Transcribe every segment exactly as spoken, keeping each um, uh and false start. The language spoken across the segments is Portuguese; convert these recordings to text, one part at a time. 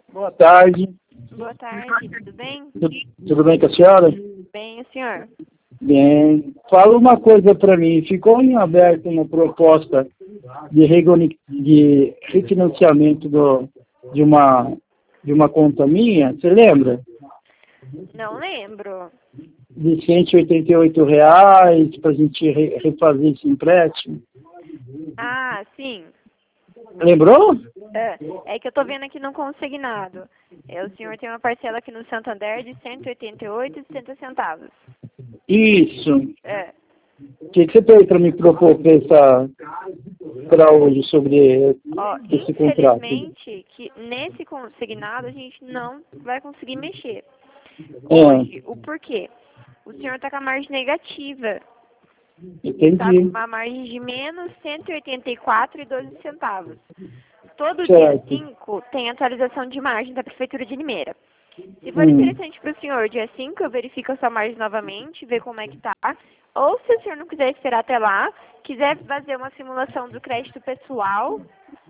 Boa tarde. Boa tarde, tudo bem? Tudo, tudo bem com a senhora? Bem, o senhor? Bem. Fala uma coisa para mim. Ficou em aberto uma proposta de, regoni- de refinanciamento do, de, uma, de uma conta minha, você lembra? Não lembro. De cento e oitenta e oito reais para a gente re- refazer esse empréstimo. Ah, sim. Lembrou? É, é que eu tô vendo aqui no consignado. É, o senhor tem uma parcela aqui no Santander de cento e oitenta e oito reais e setenta centavos. Isso. É. O que, que você tem para me propor para hoje sobre Ó, esse contrato? infelizmente, que nesse consignado a gente não vai conseguir mexer. É, Hoje, o porquê? O senhor tá com a margem negativa. Tá entendi. com uma margem de menos cento e oitenta e quatro reais e doze centavos. Todo dia Certo. cinco tem atualização de margem da Prefeitura de Limeira. Se for Hum. interessante para o senhor, dia cinco eu verifico a sua margem novamente, ver como é que tá. Ou se o senhor não quiser esperar até lá, quiser fazer uma simulação do crédito pessoal,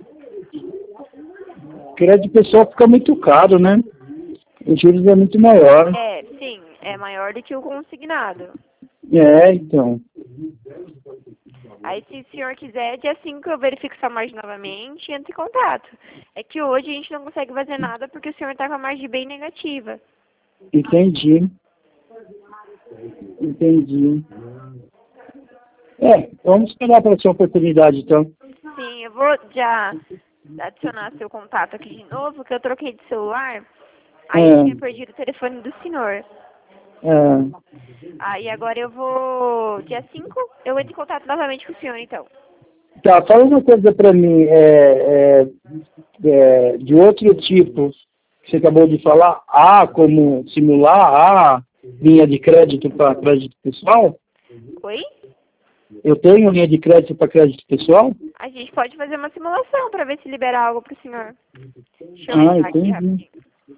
Crédito pessoal fica muito caro, né? Os juros é muito maior. é, sim, é maior do que o consignado. É, então. Aí, se o senhor quiser, dia cinco eu verifico sua margem novamente e entro em contato. É que hoje a gente não consegue fazer nada porque o senhor está com a margem bem negativa. Entendi. Entendi. É, vamos esperar para essa oportunidade, então. Sim, eu vou já adicionar seu contato aqui de novo, que eu troquei de celular. Aí É. eu tinha perdido o telefone do senhor. É. Aí agora eu vou, dia cinco eu entro em contato novamente com o senhor, então. Tá, fala uma coisa para mim, é, é, é, de outro tipo, que você acabou de falar, A, como simular A, linha de crédito para crédito pessoal? Oi? Eu tenho linha de crédito para crédito pessoal? A gente pode fazer uma simulação para ver se libera algo pro senhor. Deixa eu Ah, entrar aqui entendi. rapidinho.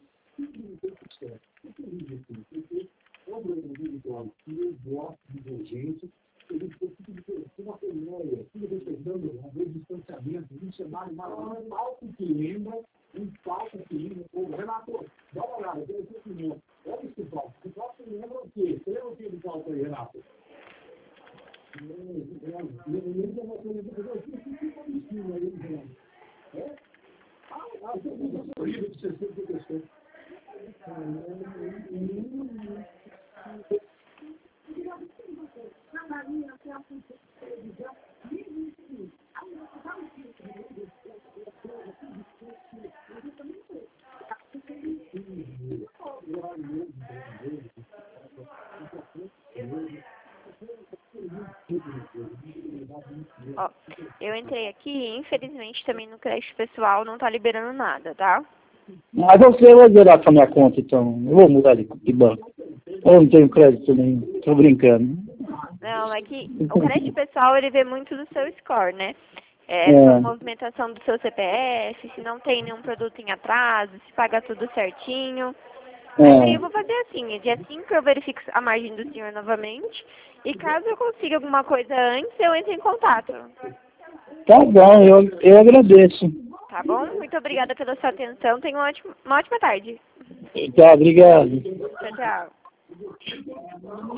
Ó, eu entrei aqui e infelizmente também no crédito pessoal não tá liberando nada, tá? Mas você vai zerar para minha conta, então. Eu vou mudar de, de banco. Eu não tenho crédito nenhum. Tô brincando. Não, é que o crédito pessoal ele vê muito do seu score, né? É, É. sua movimentação do seu C P F, se não tem nenhum produto em atraso, se paga tudo certinho. Aí É. eu vou fazer assim, dia cinco eu verifico a margem do senhor novamente e caso eu consiga alguma coisa antes, eu entro em contato. Tá bom, eu, eu agradeço. Tá bom? Muito obrigada pela sua atenção. Tenha uma ótima, uma ótima tarde. Tá, obrigado. Tchau, tchau.